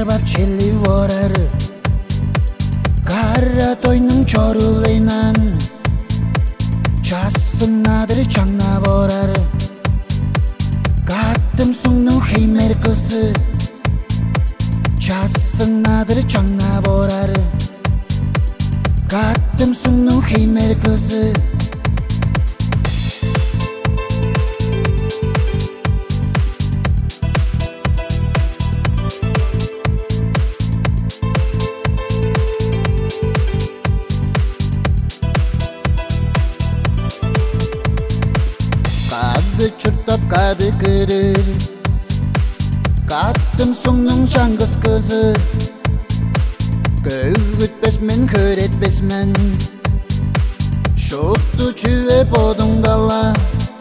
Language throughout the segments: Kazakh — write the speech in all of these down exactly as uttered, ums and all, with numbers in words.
Шарбап челли ворар Кара тойның чорулайнан Часынадыр чаңна борар Каттым суңның хеймер кызы Часынадыр чаңна борар Каттым суңның хеймер кызы Çırtap kadı kırır Kattım soңның жаңғыз kızı Көğütpesmen köretpesmen Şuttu çüve bodum dala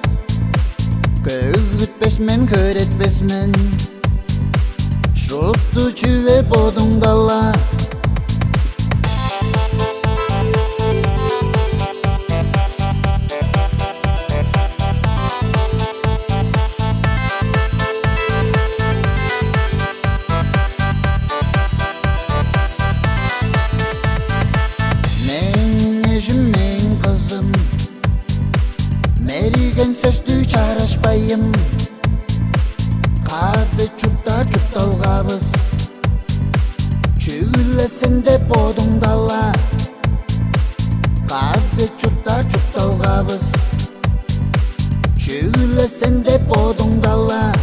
Көğütpesmen köretpesmen Şuttu çüve bodum dala Мериген сөзді чарашпайым Қады чүптар чүпталғабыз Чүйлесін де бодың дала Қады чүптар чүпталғабыз Чүйлесін де бодың дала